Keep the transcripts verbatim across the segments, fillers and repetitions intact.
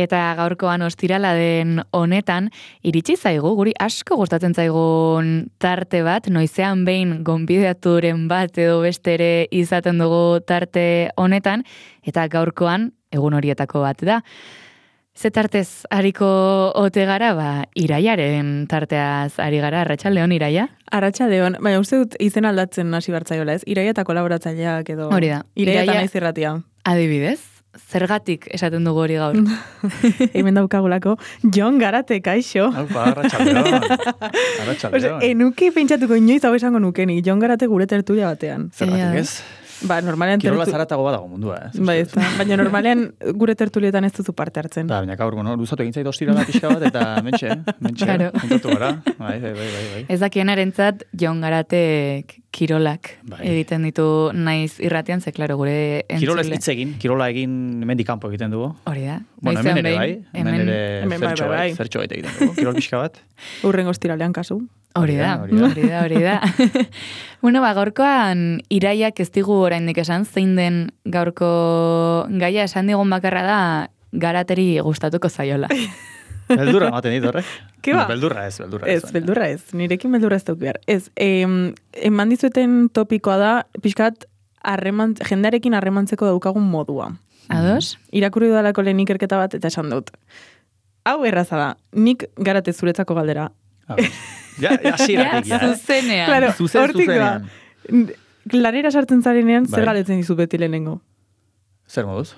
Eta gaurkoan ostirala den honetan, iritsi zaigu, guri asko gustatzen zaigun tarte bat, noizean behin gonbidaturen bat edo beste ere izaten dugu tarte honetan, eta gaurkoan egun horietako bat da. Ze tartez hariko ote gara, ba, Iraiaren tarteaz ari gara, Arratsaldeon Iraia? Arratsaldeon, baina uste dut izen aldatzen hasi bartzaiola, ez? Iraia eta kolaboratzaileak edo... Hori da. Iraia eta naiz irratia. Adibidez, zergatik esaten dugu hori gaur? Hemen daukagulako, Jon Garate, kaixo. Aupa, Arratsaldeon. Arratsaldeon. Enuki pentsatuko inoiz hau esango nukenik, Jon Garate gure tertulia batean. Zergatik ez? Ba, normalean... Kirola zaratago badago mundua, eh? Ba, ez da. Baina normalean gure tertulietan ez duzu parte hartzen. Da, baina gaur, no? Luzatu egin zait ostirala pixka bat, eta mentxe, mentxe, Claro. kontatu gara. Bai, bai, bai, bai, bai. Ez dakienarentzat Jon Garatek kirolak Bai. egiten ditu naiz irratian, ze klaro gure entzule. Kirola ez hitz egin, kirola egin hemendik kanpo egiten dugu. Hori da. Bueno, Noizean hemen ere bai, behin, hemen ere Hemen bai, zertxo bai, bait, bai. zertxo bait egiten dugu. Kirol pixka bat. Urrengo ostiralean kasu. Hori da, Hori da, hori da, hori da. Bueno, ba, gaurkoan Iraiak ez digu oraindik esan, zein den gaurko gaia esan digun bakarra da Garateri gustatuko zaiola. Beldurra ematen dit horrek. Ke ba? Bueno, beldurra ez, beldurra ez. Ez, beldurra ez. Nirekin beldurra ez duk behar. Ez, em, eman dizueten topikoa da, pixkat, harreman, jendearekin harremantzeko daukagun modua. Ados? Irakurri dudalako lehen ikerketa bat, eta esan dut. Hau erraza da, nik Garate zuretzako galdera. Ah, ja, ja, hasieratik, ja, eh? zuzenean. Claro, Zuzen, hortik doa. zuzenean. Lanera sartzen zarenean, zer Bai. galetzen dizu beti lehenengo? Zer moduz?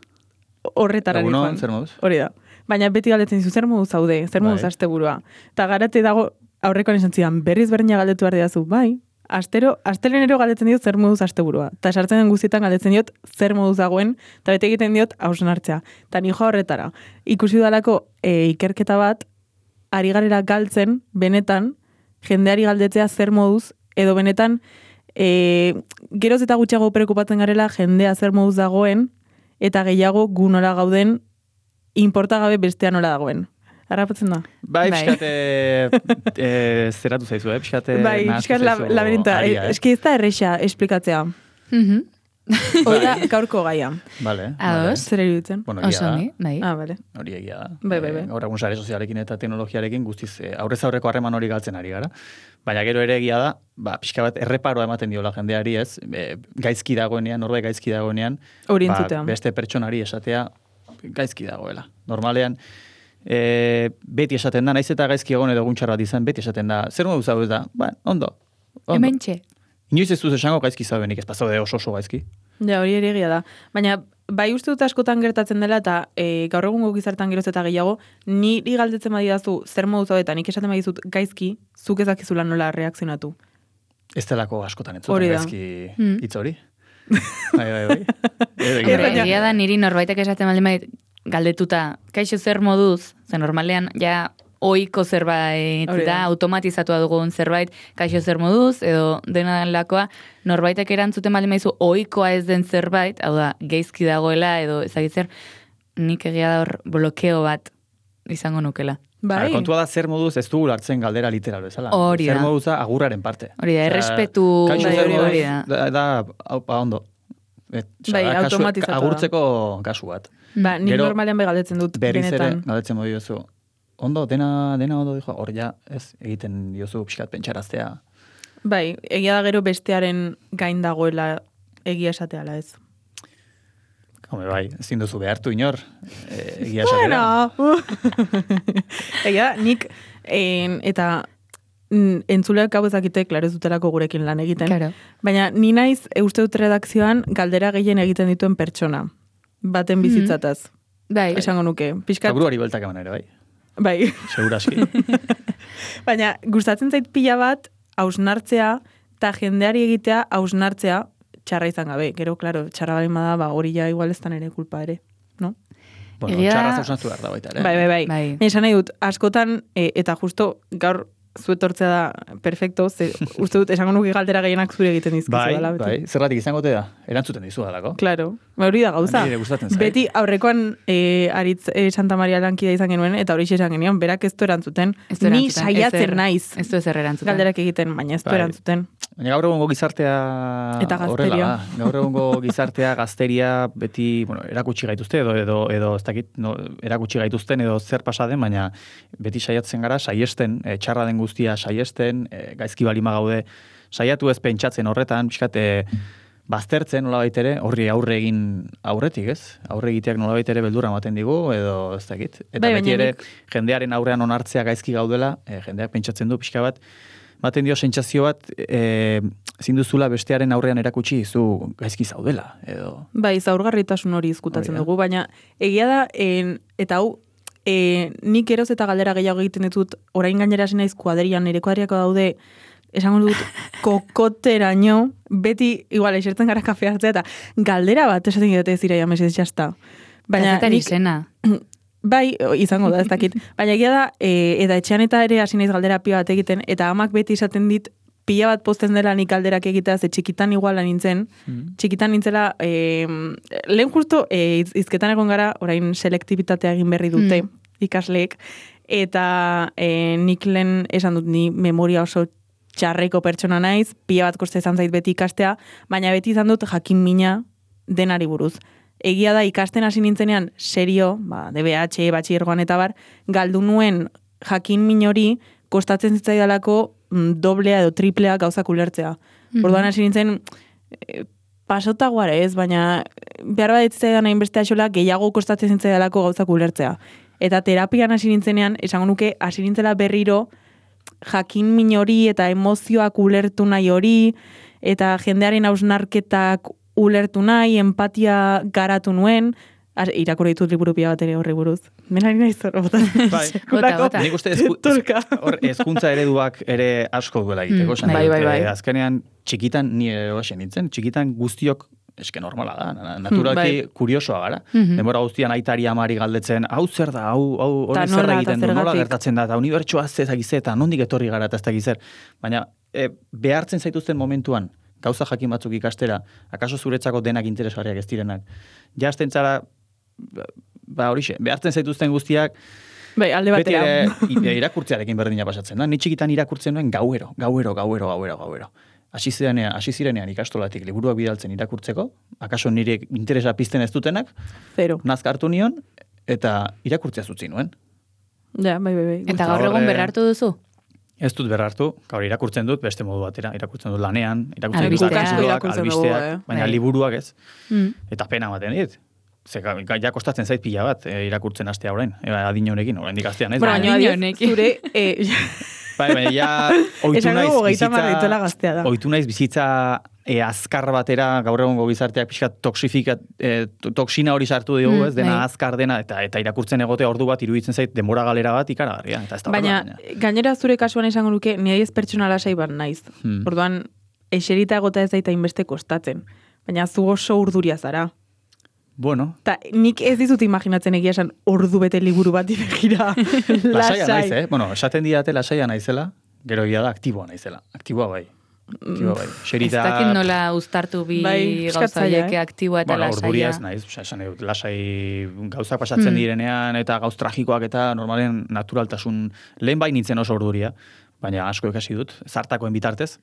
Horretara Egunon, joan. zer moduz? Hori da. Baina beti galdetzen dizu, zer moduz zaude, zer moduz Bai. asteburua. Eta Garate dago, aurrekoan esan zidan, berriz berdina galdetu behar didazu, bai, astero, astelenero galdetzen diot zer moduz asteburua. Eta sartzen den guztietan galdetzen diot zer moduz dagoen, eta bete egiten diot hausnartzea. Eta nijo horretara. Ikusi dalako e, ikerketa bat, ari garera galtzen, benetan, jendeari galdetzea zer moduz, edo benetan, e, geroz eta gutxiago preokupatzen garela jendea zer moduz dagoen, eta gehiago gu nola gauden, inportagabe bestea nola dagoen. Harrapatzen da? Bai, Bai. pixkat, e, e, zeratu zaizu, eh? Pixkat, e, Bai, nahastu pixkat la, zaizu laberinta. aria, eh? Eski ez da erresa esplikatzea. Mhm. Hoi da gaurko gaia. Vale, Ados. Zer iruditzen? Bueno, egia Oso da. ongi, bai. Ah, bale. Hori egia da. Bai, bai, bai. Eh, gaur egun sare sozialekin eta teknologiarekin guztiz eh, aurrez aurreko harreman hori galtzen ari gara. Baina gero ere egia da, ba, pixka bat erreparoa ematen diola jendeari, ez? E, gaizki dagoenean, norbait gaizki dagoenean, Hori ba, entzutea. beste pertsonari esatea gaizki dagoela. Normalean, e, beti esaten da, naiz eta gaizki egon edo guntxar bat izan, beti esaten da, zer modu zaude da? Ba, ondo. ondo. Hementxe. Inoiz ez duz esango gaizki zaudenik, ez pasaude oso oso gaizki. Ja, hori ere egia da. Baina, bai uste dut askotan gertatzen dela, eta e, gaur egungo gizartan geroz eta gehiago, niri galdetzen badidazu zer modu zaude, eta nik esaten badizut gaizki, zuk ez dakizula nola reakzionatu. Ez delako askotan Hori entzuten da. gaizki Mm. hitz hori. bai, bai, bai. Edo egia Ez, da. baina- Egia da niri norbaitek esaten baldin badit galdetuta, kaixo zer moduz, ze normalean ja ohiko zerbait Hori da, da. automatizatua dugun zerbait, kaixo zer moduz, edo dena lakoa, norbaitek erantzuten baldin badizu ohikoa ez den zerbait, hau da, geizki dagoela, edo ezagitzer, nik egia da hor blokeo bat izango nukela. Bai? Ba, kontua da zer moduz ez dugu hartzen galdera literal bezala. Hori da. Zer moduz da agurraren parte. Hori da, Osea, errespetu kaixo bai, zer hori, moduz hori da. da, da aupa, ondo. Et, osea, Bai, da kasu- automatizatua da. agurtzeko kasu bat. Ba, nik Gero, normalean bai galdetzen dut, Berriz ere, benetan. galdetzen modu diozu, ondo, dena, dena ondo dijo, hor ja, ez, egiten diozu pixkat pentsaraztea. Bai, egia da gero bestearen gain dagoela egia esateala ez. Home, bai, ezin duzu behartu inor, e, egia esatera. Bueno, egia da, nik, en, eta mm, entzuleak hau ezakite, klaro ez dutelako gurekin lan egiten. Claro. Baina ni naiz, e, uste dut redakzioan, galdera gehien egiten dituen pertsona. Baten bizitzataz. Bai, Esango nuke. Eta Piskat, buruari bueltak eman ere, bai, bai. seguraski. Baina, gustatzen zait pila bat, hausnartzea, eta jendeari egitea, hausnartzea, txarra izan gabe. Gero, klaro, txarra bali bada, ba, hori ja igual ez da nere kulpa ere, no? Bueno, Egia da- txarraz hausnatu behar da baita ere. Bai, bai, bai. Bai. Esan nahi dut, askotan, e, eta justo gaur zuetortzea da perfecto, ze uste dut esango nuke galdera gehienak zure egiten dizkizu Bai, dela, beti. bai, zerratik izangote da, erantzuten dizu dalako. Claro, ba, hori da gauza. Nire gustatzen zait. Beti aurrekoan e, Aritz e, Santa Maria lankida izan genuen, eta hori esan genion, berak ez du erantzuten. Ez du Ni erantzuten, saiatzen ezer- naiz Ez du ezer erantzuten. galderak egiten, baina ez du Bai. erantzuten. Baina gaur egungo gizartea Eta gazteria. horrela da. Gaur egungo gizartea, gazteria beti, bueno, erakutsi gaituzte edo edo edo ez dakit, no, erakutsi gaituzten edo zer pasa den, baina beti saiatzen gara saiesten, e, txarra den guztia saiesten, e, gaizki balima gaude, saiatu ez pentsatzen horretan, pixkat e, baztertzen nolabait ere, horri aurre egin aurretik, ez? Aurre egiteak nolabait ere beldurra ematen digu edo ez dakit. Eta Bai, beti baina ere nik- jendearen aurrean onartzea gaizki gaudela, e, jendeak pentsatzen du pixka bat, baten dio sentsazio bat e, zinduzula bestearen aurrean erakutsi zu gaizki zaudela edo Bai, zaurgarritasun hori izkutatzen Hori da. dugu, baina egia da, en, eta hau, e, nik eroz eta galdera gehiago egiten ditut, orain gainera hasi naiz kuadrian, nire kuadriako daude, esango dut, kokoteraino, beti, igual, esertzen gara kafe hartzea, eta galdera bat, esaten dute ez iraia mesez jazta. Baina Kazetari nik, zena. bai, izango da, ez dakit. Baina egia da, e, eta etxean eta ere hasi naiz galdera pila bat egiten, eta amak beti esaten dit, pila bat posten dela nik galderak egitea, ze txikitan iguala nintzen, txikitan nintzela, e, lehen justu e, iz, izketan egon gara, orain selektibitatea egin berri dute, ikasleek, eta e, nik lehen esan dut ni memoria oso txarreko pertsona naiz, pila bat koste izan zait beti ikastea, baina beti izan dut jakin mina denari buruz. Egia da ikasten hasi nintzenean serio, ba, D B H, batxillergoan eta bar, galdu nuen jakin min hori kostatzen zitzaidalako mm, doblea edo triplea gauzak ulertzea. Mhm. Orduan hasi nintzen e, pasotagoara ez, baina behar bat zitzaidan hainbeste axola gehiago kostatzen zitzaidalako gauzak ulertzea. Eta terapian hasi nintzenean, esango nuke hasi nintzela berriro jakin min hori eta emozioak ulertu nahi hori, eta jendearen hausnarketak ulertu nahi, empatia garatu nuen, Ar, irakurri ditut liburu pila bat ere horri buruz. Menari nahi zor, bota. Bai. Bota, bota. Nik uste ezku, Tulka. hor hezkuntza ereduak ere asko duela egiteko. Mm, esan bai, dut. bai, bai. Eh, azkenean txikitan ni ere hoxe nintzen, txikitan guztiok eske normala da, na- naturalki bai. kuriosoa gara. Mhm. Denbora guztian aitari amari galdetzen, hau zer da, hau, hau Ta hori zer nola, egiten eta du, nola zergatik. gertatzen da, eta unibertsoa ez ezagiz eta nondik etorri gara eta ez dakiz zer. Baina e, behartzen zaituzten momentuan, gauza jakin batzuk ikastera, akaso zuretzako denak interesgarriak ez direnak. Jazten zara, ba horixe, behartzen zaituzten guztiak, Bai, alde beti batera. ere i- irakurtzearekin berdina pasatzen da. Ni txikitan irakurtzen nuen gauero, gauero, gauero, gauero, gauero. Hasi zirenean, hasi zirenean ikastolatik liburuak bidaltzen irakurtzeko, akaso nire interesa pizten ez dutenak, Zero. nazka hartu nion, eta irakurtzea zutzi nuen. Ja, bai, bai, bai. Eta gaur Horre- egun berrartu duzu? Ez dut berrartu, gaur irakurtzen dut beste modu batera, irakurtzen dut lanean, irakurtzen dut Albisteak. artikuluak, Irakurtzen dugu, albisteak, eh. baina Bai. liburuak ez. Mm. Eta pena ematen dit. Ze, ga- ga- ja kostatzen zait pila bat e, irakurtzen hastea orain, e, adin honekin, oraindik hastea naiz. Bueno, baina- baina Adin adibidez, honekin. zure, eh, Bai, baina ja ohitu Esan naiz dugu hogeita hamar dituela gaztea da. Ohitu naiz bizitza e, azkar batera, gaur egungo gizarteak pixkat toxifikat, e, to- toksina hori sartu dugu, Mm, ez, dena bai. azkar dena, eta eta irakurtzen egote ordu bat iruditzen zait denbora galera bat ikaragarria, eta ez da baina, horrela, baina. gainera zure kasuan esango nuke, nire ez pertsona lasai bat naiz. Hmm. Orduan, eserita egota ez daita inbeste kostatzen. Baina zu oso urduria zara. Bueno, Ta nik ez dizut imaginatzen egia esan ordu bete liburu bat begira. lasaia naiz, Lasai. eh? Bueno, esaten didate lasaia naizela, gero egia da aktiboa naizela. Aktiboa bai. Aktiboa bai. Ez Xerita... dakit nola uztartu bi Bai, gauza pixkatzaila, horiek eh? aktiboa eta Bueno, orduria lasaia. ez naiz, osea, esan dut, lasai gauzak pasatzen Hmm. direnean eta gauz tragikoak eta normalen naturaltasun lehen bai nintzen oso orduria, baina asko ikasi dut, zartakoen bitartez,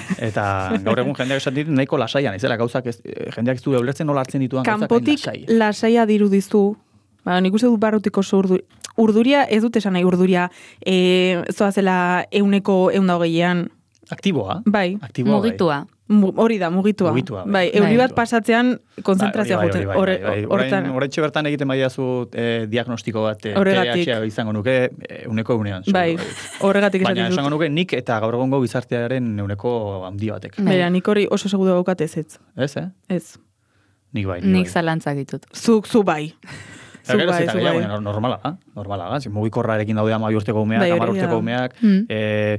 eta gaur egun jendeak esan dit nahiko lasaia naizela gauzak ez, eh, jendeak ez du ulertzen nola hartzen dituan gauzak hain Kanpotik lasai. lasaia dirudizu, ba, nik uste dut barrutik oso urduria. Urduria, ez dut esan nahi urduria, e, zoazela euneko eunda hogeian. Aktiboa, Bai, aktiboa bai. Mugitua. Mu- hori da, mugitua. Mugitua, bai. Bai, euri Bai. bat pasatzean konzentrazioa Bai, joten. bai, bai, Horre- bai, bai. hortan- Orain- oraintxe bertan egiten badiazu eh, diagnostiko bat eh, Horregatik. T D A H izango nuke eh, uneko unean. Bai, horregatik Baina esaten esango dut. nuke nik eta gaur egungo gizartearen euneko handi batek. Bai. Bera, nik hori oso segudu daukat ez ez. Ez, eh? Ez. Nik bai, nik Nik bai. zalantzak ditut. Zuk, zu bai. Eta Zu gero bai, zeta zu gehiago, bai. baina normala da, normala da. Zin, mugikorrarekin daude ama urteko umeak, Bai, hori hamar urteko da. umeak, Mm. e,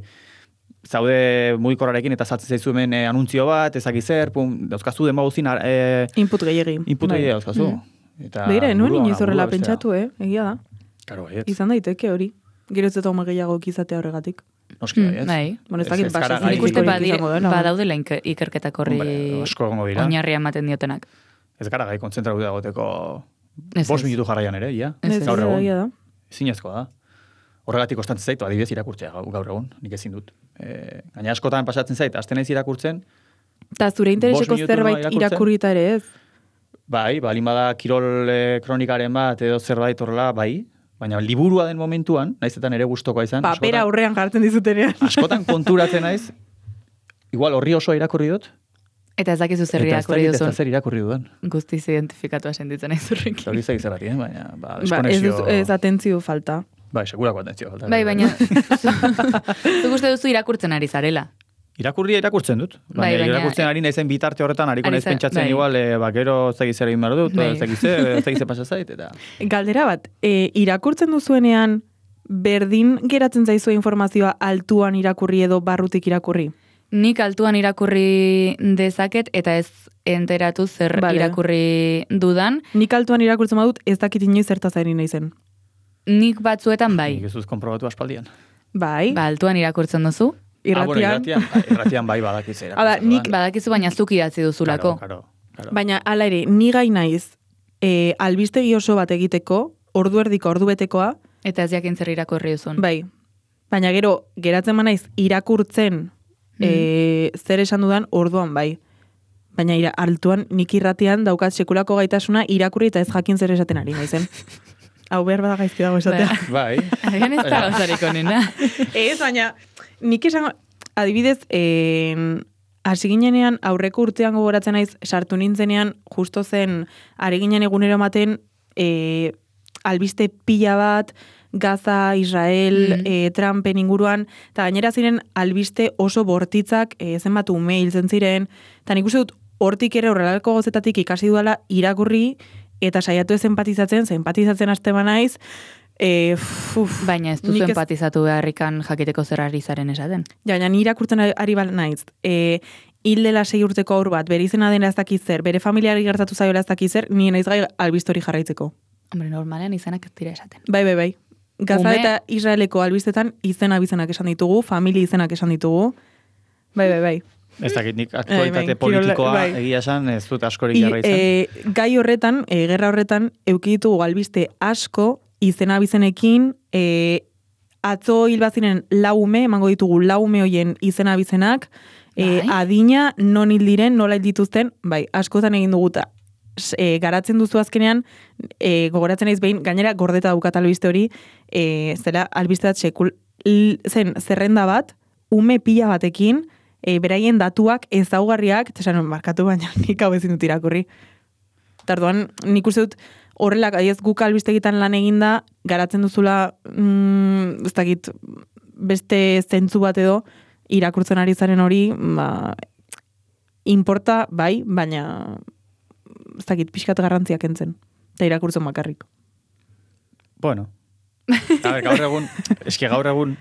zaude mugikorrarekin eta saltzen zaizu hemen e, anuntzio bat, ezaki zer, pum, dauzkazu demagozin e, Input gehiegi. input Bai. gehiago dauzkazu. Mm. Eta Begira, nuen burua- inoiz horrela burua bestea. pentsatu, eh? Egia da. Claro, baietz. Izan daiteke hori. Gero ez dut haume gehiago izatea horregatik. Noski Mm, baietz. bai. Bueno, ez Ez- dakit ez gara base gai- Nik uste zientifikorik badire, izango dela. badaudela inke- ikerketak horri Hombre, asko egongo dira. oinarria ematen diotenak. Ez gara gai kontzentratu dagoteko Ez, bost ez. minutu jarraian ere, ia. Ez, Ez, Gaur ez, egun. egia da. Zinezkoa da. Horregatik kostantzen zaitu, adibidez irakurtzea gau- gaur egun, nik ezin dut. E, gaina askotan pasatzen zait, aste naiz irakurtzen, Eta zure intereseko bost minutu zerbait irakurtzen. irakurrita ere ez? bai, balin bada kirol e, kronikaren bat edo zerbait horrela, bai, baina liburua den momentuan, naizetan ere gustokoa izan, Papera askotan, aurrean jartzen dizutenean. askotan konturatzen naiz, igual horri oso irakurri dut, Eta ez dakizu zer eta ez irakurri dakit ez da duzun. zer irakurri dudan. Guztiz identifikatua sentitzen nahi zurrekin. Hori zaiz zerrati, eh? baina, ba, Ba, ez, deskonexio... duzu- ez atentzio falta. Bai, segurako atentzio falta. Bai, baina zu uste duzu irakurtzen ari zarela. Irakurria irakurtzen dut. Baina, Bai, baina- irakurtzen ari naizen bitarte horretan, hariko Ari naiz za- pentsatzen bai. igual, e, bakero ez dakiz zer egin behar dut, Bai. ez dakiz zer, ez dakiz zer pasa zait, eta... Galdera bat, e, irakurtzen duzuenean berdin geratzen zaizue informazioa altuan irakurri edo barrutik irakurri? Nik altuan irakurri dezaket eta ez enteratu zer Vale. irakurri dudan. Nik altuan irakurtzen badut ez dakit inoiz zertaz ari naizen. Nik batzuetan bai. Nik ez dut konprobatu aspaldian. Bai, Ba, altuan irakurtzen duzu. Ah, bueno, irratian. irratian, bai, irratian bai badakiz irakurtzen Hala, nik- dudan. Badakizu baina zuk idatzi duzulako. Claro, claro, claro. Baina hala ere, ni gai naiz e, albistegi oso bat egiteko, ordu erdiko, ordu betekoa, Eta ez jakin zer irakurri duzun. bai. Baina gero, geratzen manaiz irakurtzen e, zer esan dudan orduan bai. Baina ira, altuan nik irratian daukat sekulako gaitasuna irakurri eta ez jakin zer esaten ari naizen. Hau behar bada gaizki dago esatea. Bai. Agian ez da gauzarik onena. Ez, baina nik esango, adibidez, eh, hasi ginenean aurreko urtean gogoratzen naiz sartu nintzenean justo zen ari ginen egunero ematen eh, albiste pila bat, Gaza, Israel, Mm. eh, Trumpen inguruan, eta gainera ziren albiste oso bortitzak, eh, zenbat ume hiltzen ziren, eta nik uste dut hortik ere horrelako gozetatik ikasi dudala irakurri, eta saiatu ez empatizatzen, ze empatizatzen haste banaiz, eh, uf, Baina ez duzu nik ez- empatizatu beharrikan jakiteko zer ari zaren esaten. Ja, baina ni irakurtzen ari- ari bal naiz. E, hil dela sei urteko aur bat, bere izena dena ez dakiz zer, bere familiari gertatu zaiola ez dakiz zer, ni naiz gai albistori jarraitzeko. Hombre, normalean izanak ez dira esaten. Bai, bai, bai. Gaza Ume- eta Israeleko albistetan izena bizenak esan ditugu, familia izenak esan ditugu. Bai, bai, bai. Ez dakit nik bai, aktualitate kirol- politikoa bai. egia esan ez dut askorik I, jarra izan. e, gai horretan, e, gerra horretan, euki ditugu albiste asko, izena bizenekin, e, atzo hil baziren laume, emango ditugu laume hoien izena bizenak, e, Bai. adina, non hil diren, nola hil dituzten, bai, askotan egin duguta. E, garatzen duzu azkenean, e, gogoratzen naiz behin, gainera gordeta daukat albiste hori, e, zera albiste bat sekul, l- zen zerrenda bat, ume pila batekin, e, beraien datuak ezaugarriak, eta esan, markatu baina nik hau ezin dut irakurri. Tarduan, nik uste dut horrela, adiez guk albistegitan lan eginda, garatzen duzula, mm, ez dakit, beste zentzu bat edo, irakurtzen ari zaren hori, ba, importa, bai, baina, ez dakit, pixkat garrantziak entzen. Eta irakurtzen bakarrik. Bueno. A ver, gaur egun, eske gaur egun,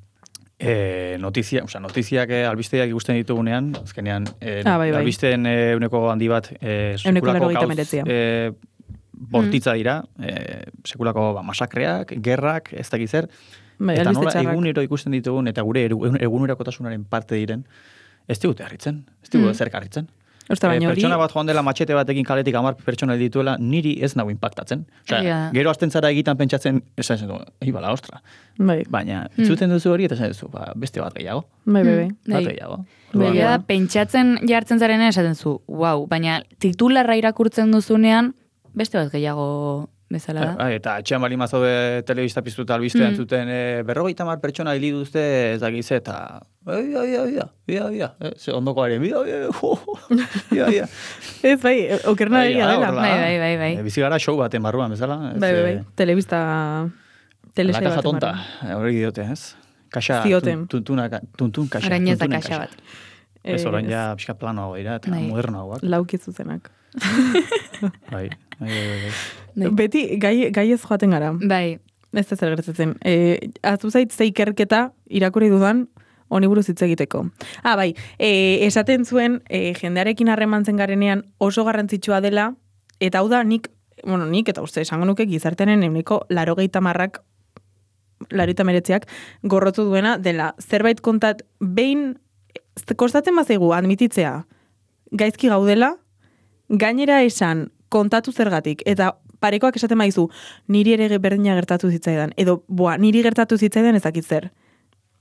eh, notizia, o sea, notiziak eh, albisteak ikusten ditugunean, azkenean, eh, Ah, bai, bai. albisteen eh, uneko handi bat, eh, Ehuneko sekulako laurogeita gauz, hemeretzia. eh, bortitza dira, eh, sekulako ba, masakreak, gerrak, ez dakiz zer, Bai, eta albiste nola txarrak. egunero ikusten ditugun, eta gure egun- egunerakotasunaren parte diren, ez digute harritzen, ez digute Mm. zer harritzen. Osta, baina Eh, hori, pertsona bat joan dela matxete batekin kaletik hamar pertsona dituela, niri ez nago impactatzen. Osea, Egia da. gero azten zara egitan pentsatzen, esan zen du, ei bala, ostra. bai, Baina, entzuten duzu hori, eta esan duzu, ba, beste bat gehiago. bai, bai, bai. Bat Bai. gehiago. Bai, Egia da, bai. pentsatzen jartzen zarenen esaten zu, wow, baina titularra irakurtzen duzunean, beste bat gehiago bezala da. Bai, eta etxean bali mazaude telebista piztuta albistea Mm. entzuten, e, berrogeita mar pertsona hili duzte ez dakiz eta, bida, bida, bida, bida, bida, eh, ze ondokoaren, bida, bida, bida, bida. Ez, bai, okerna Bai, egia da, dela. horrela. Bai, bai, bai, bai. E, bizi gara show baten barruan bezala. ez, Bai, bai, eh, bai. Telebista, telese La bat. caja tonta, hori diote, ez? Kaxa, Zioten. tun- tuntuna, tuntun kaxa. Orain ez da tuntunen kaxa bat. Ez, orain ja pixka planoago dira, eta Bai. modernoagoak. Lauki zuzenak. Bai, bai, bai, bai. Bai. Beti, gai, gai ez joaten gara. Bai, Ez da zer gertatzen. E, Azu zait ze ikerketa irakurri dudan honi buruz hitz egiteko. Ah, bai, e, esaten zuen e, jendearekin harremantzen garenean oso garrantzitsua dela, eta hau da nik, bueno, nik eta uste esango nuke gizartearen euneko larogeita marrak, larogeita meretziak, gorrotu duena dela zerbait kontat, behin, kostatzen bazaigu admititzea, gaizki gaudela, gainera esan kontatu zergatik, eta parekoak esaten maizu, niri ere berdina gertatu zitzaidan, edo, boa, niri gertatu zitzaidan ezakit zer.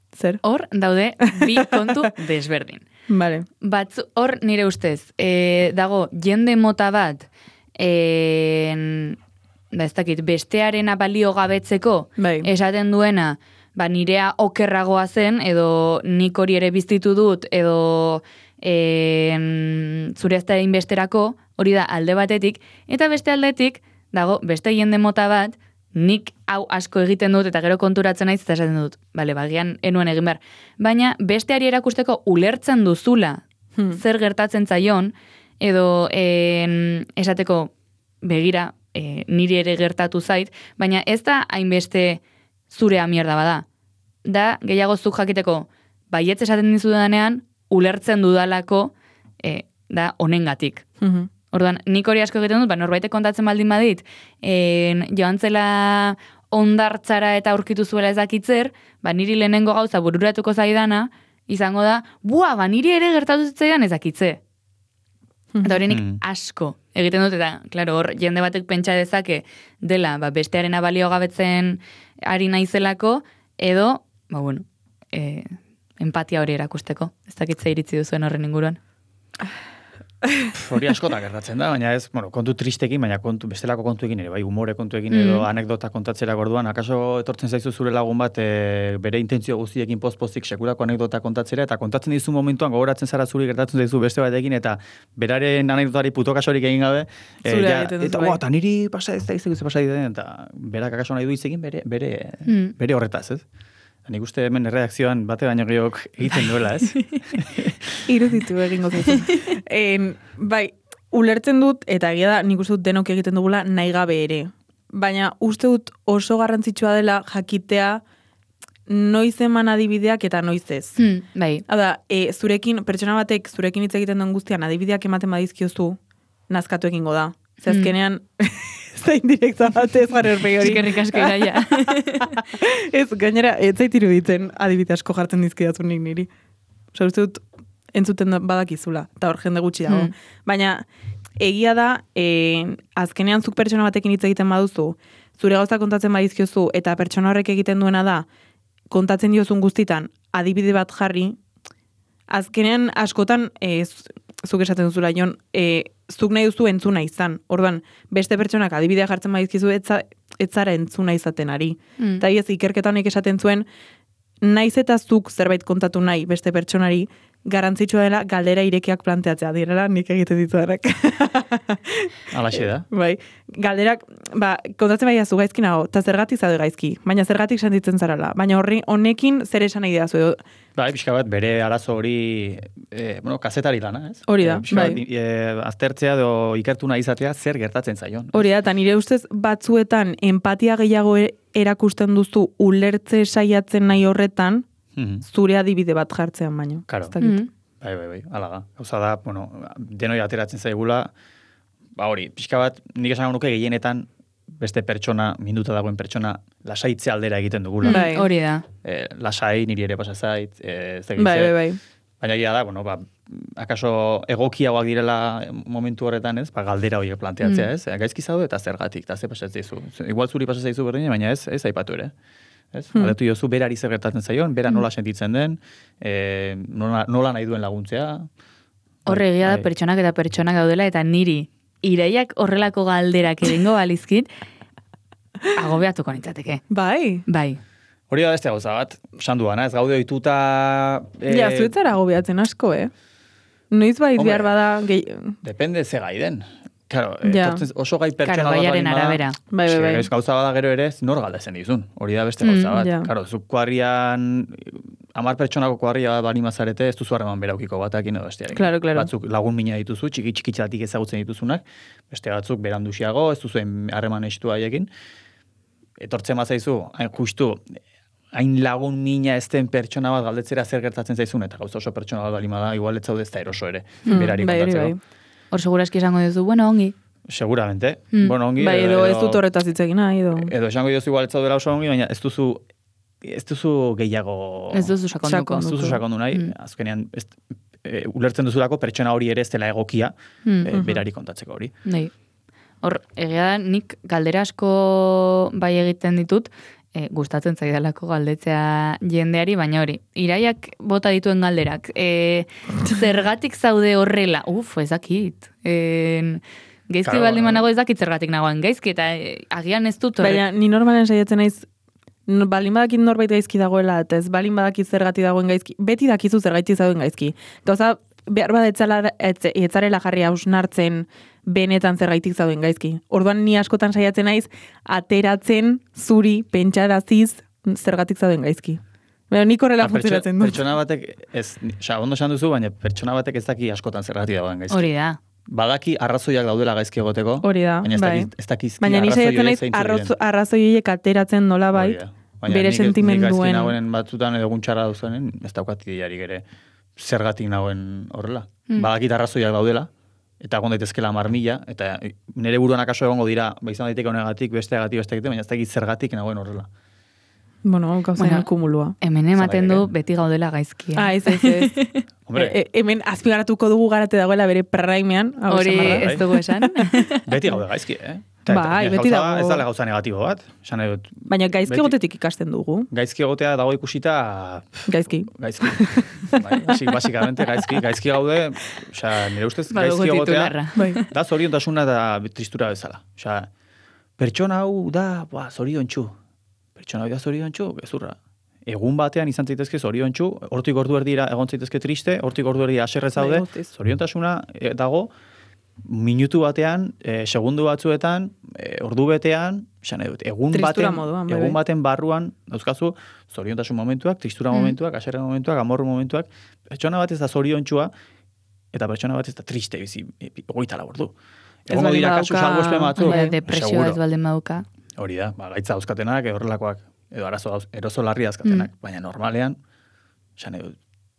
Zer? Hor daude bi kontu desberdin. Vale. Batzu, hor nire ustez, e, dago jende mota bat, e, da ez dakit, bestearena balio gabetzeko Bai. esaten duena, ba, nirea okerragoa zen, edo nik hori ere biztitu dut, edo e, zure ez da inbesterako, hori da alde batetik, eta beste aldetik, dago, beste jende mota bat, nik hau asko egiten dut, eta gero konturatzen naiz, eta esaten dut, bale, bagian enuen egin behar. Baina, besteari erakusteko ulertzen duzula, Hmm. zer gertatzen zaion, edo en, esateko, begira, e, niri ere gertatu zait, baina ez da hainbeste zurea mierda bada. Da, gehiago zuk jakiteko, baietz esaten dizudanean, ulertzen dudalako, e, da, honengatik. Mhm. Orduan, nik hori asko egiten dut, ba, norbaitek kontatzen baldin badit, en, joan zela ondartzara eta aurkitu zuela ez dakitzer, ba, niri lehenengo gauza bururatuko zaidana, izango da, bua, ba, niri ere gertatu zitzaidan ez dakitze. Eta hori nik Mm. asko egiten dut, eta, klaro, hor, jende batek pentsa dezake dela, ba, bestearena balio gabetzen ari naizelako, edo, ba, bueno, e, empatia hori erakusteko. Ez dakitze iritzi duzuen horren inguruan. Hori askotan gertatzen da, baina ez, bueno, kontu tristekin, baina kontu, bestelako kontuekin ere, bai, umore kontuekin edo Mm. anekdota kontatzera orduan, akaso etortzen zaizu zure lagun bat e, bere intentzio guztiekin post-postik sekulako anekdota kontatzera, eta kontatzen dizu momentuan gogoratzen zara zuri gertatzen zaizu beste batekin, eta beraren anekdotari putokasorik egin gabe, e, Zure ja, egiten duzu, eta, bai. "Ua, eta niri pasa ez da izan pasa den, eta berak akaso nahi du hitz egin bere, bere, Mm. bere horretaz, ez? Nik uste hemen erreakzioan bate baino gehiok egiten duela, ez? Iruditu egingo zaizu. En, bai, ulertzen dut, eta egia da, nik uste dut denok egiten dugula nahi gabe ere. Baina uste dut oso garrantzitsua dela jakitea noiz eman adibideak eta noiz ez. Hmm, bai. Hau da, e, zurekin, pertsona batek zurekin hitz egiten duen guztian adibideak ematen badizkiozu, nazkatu egingo da. Ze azkenean, zain direkta bat ez gara erpegi hori. Eskerrik asko iraia. Ez, gainera, ez zait iruditzen adibide asko jartzen dizkidazu nik niri. Osa, uste dut, entzuten badakizula, eta hor jende gutxi dago. Hmm. Baina, egia da, e, azkenean zuk pertsona batekin hitz egiten baduzu, zure gauza kontatzen badizkiozu, eta pertsona horrek egiten duena da, kontatzen diozun guztitan, adibide bat jarri, azkenean askotan, e, zuk esaten duzula, Jon, e, zuk nahi duzu entzuna izan. Orduan, beste pertsonak adibidea jartzen badizkizu, etza, etzara entzuna izaten ari. Mm. Eta ez, ikerketan honek esaten zuen, naiz eta zuk zerbait kontatu nahi beste pertsonari, garantzitsua dela galdera irekiak planteatzea, direla nik egiten dituanak. Alaxe da. Bai, galderak, ba, kontatzen bai azu gaizki nago, eta zergatik zaude gaizki, baina zergatik sentitzen zarala, baina horri honekin zer esan nahi didazu edo. Bai, pixka bat, bere arazo hori, e, bueno, kazetari lana, ez? Hori da, E, pixka bat, bai. e, aztertzea edo ikertu nahi izatea zer gertatzen zaion. Hori da, eta nire ustez batzuetan empatia gehiago e- erakusten duzu ulertze saiatzen nahi horretan, Mhm. zure adibide bat jartzean baino. Claro. Ez dakit. Mm. Bai, bai, bai, ala da. Gauza da, bueno, denoi ateratzen zaigula, ba hori, pixka bat, nik esango nuke gehienetan beste pertsona, minduta dagoen pertsona, lasaitze aldera egiten dugula. Bai. Hori da. E, lasai, niri ere pasa zait, e, ez dakit Bai, zer. bai, bai. Baina egia da, bueno, ba, akaso egokiagoak direla momentu horretan, ez? Ba, galdera horiek planteatzea, Mm. ez? Gaizki zaude eta zergatik, eta ze pasatzen zaizu. Igual zuri pasa zaizu berdina, baina ez, ez aipatu ere. Ez? Hmm. Galdetu jozu berari zer gertatzen zaion, bera nola sentitzen den, e, nola, nola nahi duen laguntzea. Horre egia da Bai. pertsonak eta pertsonak daudela, eta niri iraiak horrelako galderak egingo balizkit, agobiatuko nintzateke. Bai. Bai. Hori da beste gauza bat, sanduana, ez gaude ohituta... E, Ja, zuetzara gobiatzen asko, eh? Noiz bait Hombre. behar bada gehi... Depende ze gai den. Claro, Ja. etortzen- oso gai pertsona Claro, gaiaren arabera. Bai, bai, bai. Ez gauza bada gero ere, ez nor galdezen dizun. Hori da beste Mm, gauza bat. ja. Claro, zuk kuadrian, hamar pertsonako kuadria bat bali mazarete, ez duzu harreman beraukiko batakin edo bestearekin. Claro, claro. Batzuk lagun mina dituzu, txiki txikitzatik ezagutzen dituzunak, beste batzuk beranduxiago, ez duzu harreman estu haiekin. Etortzen bazaizu, hain justu, hain lagun mina ez den pertsona bat galdetzera zer gertatzen zaizun, eta gauza oso pertsona bat balima da, igual ez zaude ez da eroso ere, Mm, berari bai, hori kontatzeko. bai. Hor segurazki esango duzu, bueno, ongi. Seguramente. Mm. Bueno, ongi. Bai, edo ez dut horretaz hitz egin nahi, edo... Edo esango diozu igual ez zaudela oso ongi, baina ez duzu ez duzu gehiago... Ez duzu sakonduko. Ez duzu sakondu nahi, Mm. azkenean ez, e, ulertzen duzulako pertsona hori ere ez dela egokia Mm. e, berari kontatzeko hori. Nahi. Hor, egia da, nik galdera asko bai egiten ditut, e, gustatzen zaidalako galdetzea jendeari, baina hori, iraiak bota dituen galderak, e, zergatik zaude horrela, uf, ezakit, e, gaizki Claro, baldin manago ez dakit zergatik nagoen gaizki, eta e, agian ez dut horrek. Baina, ni normalen saiatzen naiz, no- balin badakit norbait gaizki dagoela, eta ez balin badakit zergatik dagoen gaizki, beti dakizu zergatik zauden gaizki. Gauza, behar bada etzala, etz- etzarela jarri hausnartzen benetan zergaitik zauden gaizki. Orduan ni askotan saiatzen naiz, ateratzen zuri pentsaraziz zergatik zauden gaizki. Baina nik horrela Ah, pertso- funtzionatzen dut. Pertsona batek, ez, osea, ondo esan duzu, baina pertsona batek ez daki askotan zergatik dagoen gaizki. Hori da. Badaki arrazoiak daudela gaizki egoteko, Hori da, baina ez bai. daki, ez dakizki Baina ni arrazoi saiatzen horiek naiz zeintzuk arroz- diren. arrazoi horiek ateratzen nola bai, Hori da. Baina bere nik ez- Nik sentimenduen. gaizki nagoen batzutan edo egun txarra duzenen, ez daukat idearik ere zergatik nagoen horrela. Mm. Badakit arrazoiak daudela, eta egon daitezkela marmila, eta nire buruan akaso egongo dira, ba izan daiteke honegatik, besteagatik, besteagatik, baina ez dakit zergatik nagoen horrela. Bueno, gauzain Bueno, kumulua. Hemen ematen du Zalaiek, beti gaudela gaizkia. Ah, ez, ez, ez. Hombre, E- e- hemen azpigaratuko dugu garate dagoela bere primean. hau Hori esan behar da. ez dugu esan. beti gaude gaizki, eh? Eta- Bai, eta beti gauza dago. Ez da gauza negatibo bat. Esan nahi dut, Baina gaizki Beti- gotetik ikasten dugu. gaizki egotea dago ikusita, Gaizki. gaizki. Bai, basi- basikamente gaizki, gaizki gaude, osea, nire ustez Badugu gaizki egotea titularra. Bai. da zoriontasuna eta tristura bezala. Osea, pertsona hau da, ba, zoriontsu. Pertsona hau da zoriontsu, gezurra. Egun batean izan zaitezke zoriontsu, hortik ordu erdira egon zaitezke triste, hortik ordu erdira haserre zaude, Bai, guztiz. zoriontasuna eh, dago, minutu batean, e, segundu batzuetan, e, ordu betean, esan nahi dut, egun Tristura baten, moduan, bai, egun bai. baten barruan, dauzkazu, zoriontasun momentuak, tristura Mm. momentuak, haserre momentuak, amorru momentuak, pertsona bat ez da zoriontsua, eta pertsona bat ez da triste bizi, e, hogeita lau ordu. Ez Egongo baldin dira kasu badauka- salbuespen batzuk, Baina bai, depresioa seguro. ez baldin baduka. Hori da, ba, gaitza dauzkatenak, edo horrelakoak, edo arazo dauz, eroso larri dauzkatenak, baina normalean, esan nahi dut,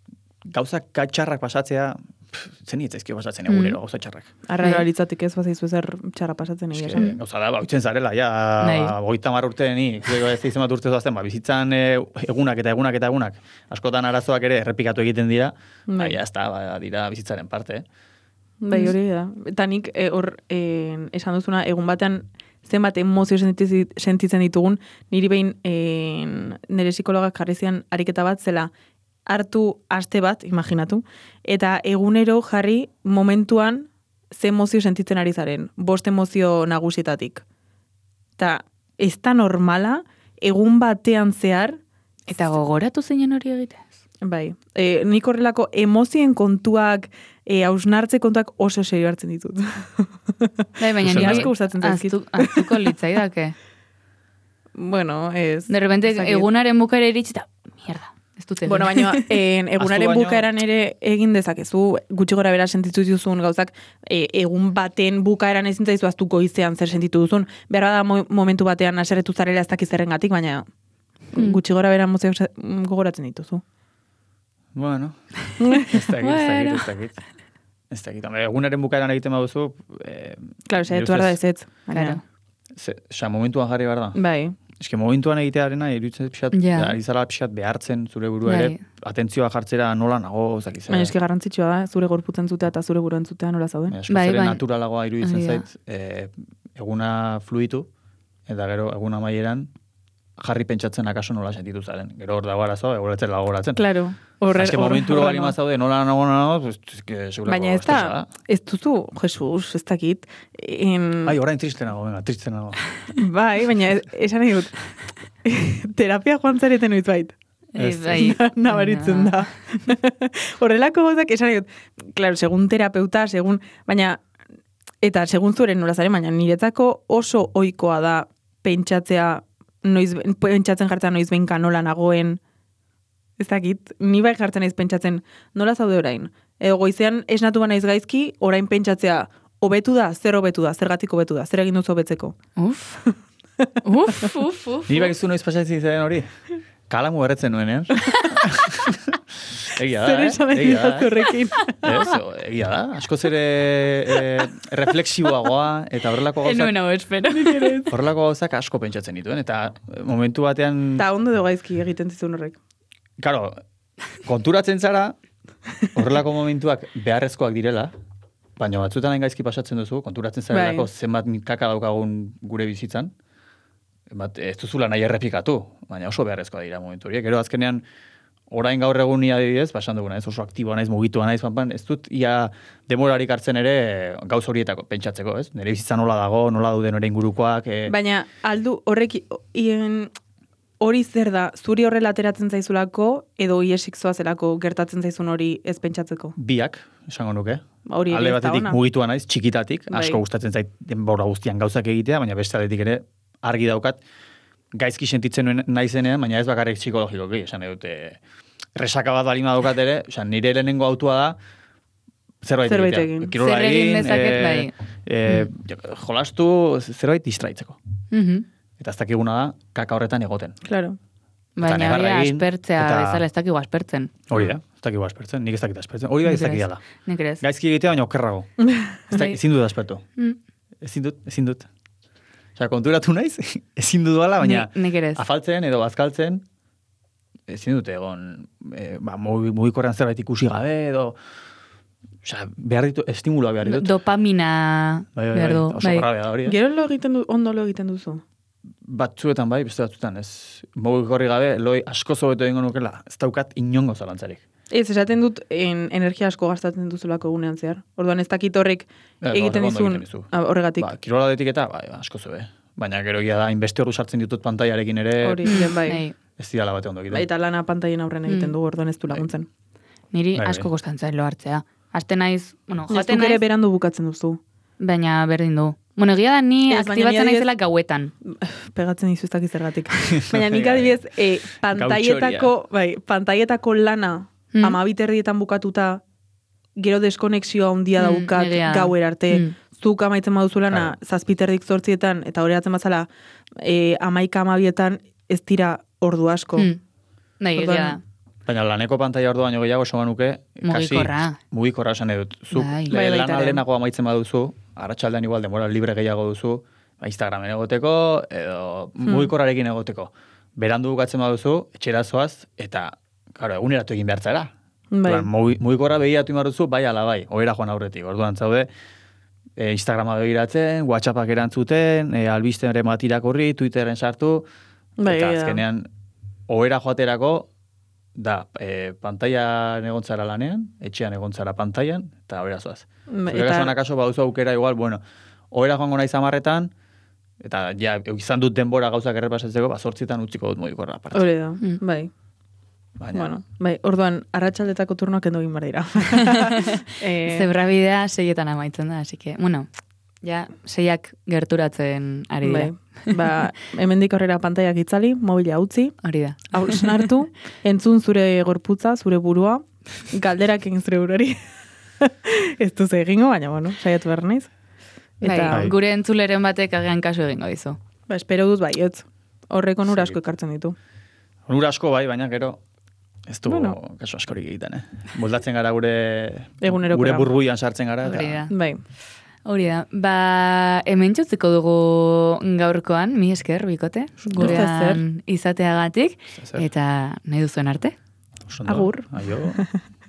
gauzak txarrak pasatzea, pff, zen hitzaizkio pasatzen egunero, gauza txarrak. Arraro Bai. alitzatik ez bazaizu zer txarra pasatzen egia Eske, esan. gauza da, bautzen zarela, ja, Bai. hogeita mar urte ni, ez izan bat urte zoazten, ba, bizitzan e, egunak eta egunak eta egunak, askotan arazoak ere errepikatu egiten dira, Bai. bai, ez da, ba, dira bizitzaren parte, eh? Bai, hori da. Eta nik eh, hor eh, esan duzuna, egun batean zenbat emozio sentitzen sentitzen ditugun, niri behin eh, nire psikologak jarri zian ariketa bat zela, hartu aste bat, imaginatu, eta egunero jarri momentuan ze emozio sentitzen ari zaren, bost emozio nagusietatik. Eta ez da normala, egun batean zehar, Eta gogoratu zeinen hori egitez. bai, e, nik horrelako emozien kontuak, e, hausnartze kontuak oso serio hartzen ditut. Bai, baina Oso niri asko gustatzen zaizkit. ahaztu- ahaztuko litzaidake. Bueno, ez... De repente ez dakit. egunaren bukara iritsi eta mierda, ez dut egin. Bueno, baina en, egunaren baino- bukaeran ere egin dezakezu, gutxi gora bera sentitu duzun gauzak, e, egun baten bukaeran ezin zaizu aztu goizean zer sentitu duzun, behar bada mo- momentu batean aserretu zarela ez dakiz zerrengatik, baina Hmm. gutxi gora bera mozioak sa- gogoratzen dituzu. Bueno, ez dakit, ez dakit, Bueno. ez dakit. Ez dakit, hombre, egunaren bukaeran egiten baduzu, eh, Claro, nire saiatu behar da ustez, ez ez. baina- Claro. ze- osea, momentuan jarri behar da. Bai, Eske momentuan egitearena, iruditzen pixat, Ja. ari zara pixat behartzen zure burua Bai. ere, atentzioa jartzera nola nago, zakiz. baina eski garrantzitsua da, zure gorputzen zutea eta zure buruen zutea nola zauden. Asko Bai, zere bai. naturalagoa iruditzen Hori da. zait, eh, eguna fluitu, eta gero eguna amaieran jarri pentsatzen akaso nola sentitu zaren. Gero hor dago arazoa, egoratzen lagoratzen. Claro, horre... Azke horre- momenturo horre bali noa. mazaude, nola nago nago, pues, es que segurako Baina ez estresa da, ez duzu, Jesus, ez dakit. En, Ai, orain triste nago, venga, triste nago. bai, baina es- esan nahi dut, terapia joan zareten noiz bait. Eh, Ez, bai. Nabaritzen da. Horrelako gauzak esan nahi dut, claro, segun terapeuta, segun, baina, eta segun zuren nola zaren, baina niretzako oso ohikoa da pentsatzea, noiz, pentsatzen jartzea noiz behinka nola nagoen, ez dakit, ni bai jartzen naiz pentsatzen nola zaude orain. Edo goizean esnatu ba naiz gaizki, orain pentsatzea hobetu da, zer hobetu da, zergatik hobetu da, zer egin duzu hobetzeko. Uf. Uf, uf, uf. Ni bakizu noiz pasatzen zaren hori? Kalamu erretzen nuen, eh? Egia da, Zer eh? esan nahi Egia da, didazu horrekin. Ez, o, egia da. Askoz ere e, reflexiboagoa, eta horrelako Enuen gauzak, hau espero. horrelako gauzak asko pentsatzen dituen, eta momentu batean, Eta ondo edo gaizki egiten zizun horrek. karo, konturatzen zara, horrelako momentuak beharrezkoak direla, baina batzutan hain gaizki pasatzen duzu, konturatzen zarelako Bai. zenbat kaka daukagun gure bizitzan, bat, ez duzula nahi errepikatu, baina oso beharrezkoa dira momentu horiek. Gero azkenean, orain gaur egun ia adibidez, basan duguna, ez oso aktiboa naiz, mugitua naiz, pan, ez dut ia demorarik hartzen ere gauz horietako pentsatzeko, ez? Nire bizitza nola dago, nola duden nire ingurukoak. E... Baina, aldu, horrek, ien, hori zer da, zuri horrela ateratzen zaizulako, edo iesik zoazelako gertatzen zaizun hori ez pentsatzeko? Biak, esango nuke. Hori alde ere ez da batetik ona. mugitua naiz, txikitatik, Bai. asko gustatzen zait denbora guztian gauzak egitea, baina beste aldetik ere argi daukat, gaizki sentitzen nuen naizenean, baina ez bakarrik psikologikoki, esan dute, resaka bat balima daukat ere, esan nire lehenengo autua da, zerbait, Zerbait egitea. egin. Kirola Zer egin egin, dezaket, eh, bai. eh, jolastu, zerbait distraitzeko. Mhm. Eta ez dakiguna da, kaka horretan egoten. Claro. Baina hori negarra egin, aspertzea eta- bezala ez dakigu aspertzen. Hori da, ez dakigu aspertzen, nik ez dakit aspertzen. Hori da ez Nik ere ez. dakidala. Nik ere ez. Gaizki egitea, baina okerrago. Ez da, Bai. ezin dut aspertu. Mm. Ezin dut, ezin dut. Osea, konturatu naiz, ezin dut duala, baina Ni- nik ere ez. afaltzen edo bazkaltzen, ezin dut egon, e, ba, mugi- mugikorrean zerbait ikusi gabe, edo, osea, behar ditu, estimulua behar ditut. Dopamina Bai, bai, behar bai, du. oso Bai. grabea da hori, eh? Gero lo egiten du, ondo lo egiten duzu. Batzuetan bai, beste batzuetan, ez. Mugikorri gabe, loi asko zobeto egingo nukela, ez daukat inongo zalantzarik. Ez, esaten dut en, energia asko gastatzen duzulako egunean zehar. Orduan ez dakit horrek Ja, egiten ondo dizun, egiten dizu. ah, horregatik. Ba, kirola detik eta, bai, asko zobe. Baina gero egia da, inbeste horru sartzen ditut pantailarekin ere, Hori, zen, bai. Bai. ez dira bate ondo egiten. Bai, eta lana pantaien aurren egiten Mm. du, orduan ez du laguntzen. Niri Bai, bai. asko kostantzen lo hartzea. Aste naiz, bueno, Ja, joaten zuk ere naiz, berandu bukatzen duzu. baina berdin du. Bueno, egia da ni Ez, baina ni aktibatzen adibidez- naizela gauetan. Pegatzen dizu ez dakit zergatik. Baina nik adibidez, e, pantaietako, bai, pantaietako lana Mm. amabit erdietan bukatuta, gero deskonexioa handia Mm, daukat egia da. gauer arte. Mm. Zuk amaitzen baduzu lana, Claro. zazpiterdik zortzietan, eta horreatzen bazala, e, amaika amabietan ez dira ordu asko. Mm. Bai, egia Orduan, da. Baina laneko pantaila ordu baino gehiago esan nuke, kasi Mugikorra. mugikorra esan dut. Zuk Bai. le- Bai, baita lana ere. lehenago amaitzen baduzu, arratsaldean igual denbora libre gehiago duzu, ba, Instagramen egoteko, edo Hmm. mugikorrarekin egoteko. Berandu bukatzen baduzu, etxera zoaz, eta, claro, eguneratu egin behar zara. Bai. Orduan, mugi- mugikorra begiratu behar duzu, bai ala bai, ohera joan aurretik. Orduan zaude, e, Instagrama begiratzen, WhatsAppak erantzuten, e, albisteren bat irakurri, Twitterren sartu, Bai, eta egia da. azkenean, ohera joaterako, da, e, pantailan egontzara lanean, etxean egontzara pantailan, eta ohera zoaz. Ba, Zure kasuan akaso baduzu aukera igual, bueno, ohera joango naiz hamarretan, eta ja, izan dut denbora gauzak errepasatzeko, ba, zortzietan utziko dut mugikorra aparte. Hori da, Mm. bai. Baina, Bueno, bai, orduan, arratsaldetako turnoak endo egin behar dira. eh, Zebrabidea seietan amaitzen da, así que, bueno, ja, seiak gerturatzen ari dira. bai, ba, hemendik aurrera pantaiak itzali, mobila utzi, Hori da. hausnartu, entzun zure gorputza, zure burua, galderak egin zure burari. Ez duzu egingo, baina, bueno, saiatu behar naiz. Eta, Bai, Bai. gure entzuleren batek agian kasu egingo dizu. ba, espero dut baietz. Horrek onur Segi. asko ekartzen ditu. onura asko bai, baina gero, ez du Bueno. kasu askorik egiten, eh? Moldatzen gara gure, Egunerokora. gure burbuian sartzen gara. Hori da. Bai, Hori da. Ba, hemen txutziko dugu gaurkoan, mi esker, bikote, gurean izateagatik, Ez da zer. eta nahi duzuen arte. Oso ondo. Agur. Aio.